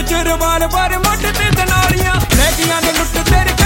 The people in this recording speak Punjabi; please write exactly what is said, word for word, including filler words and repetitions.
कुछ रवाल बार मोटे ते दनालियां लैगियां ने लुट तेरे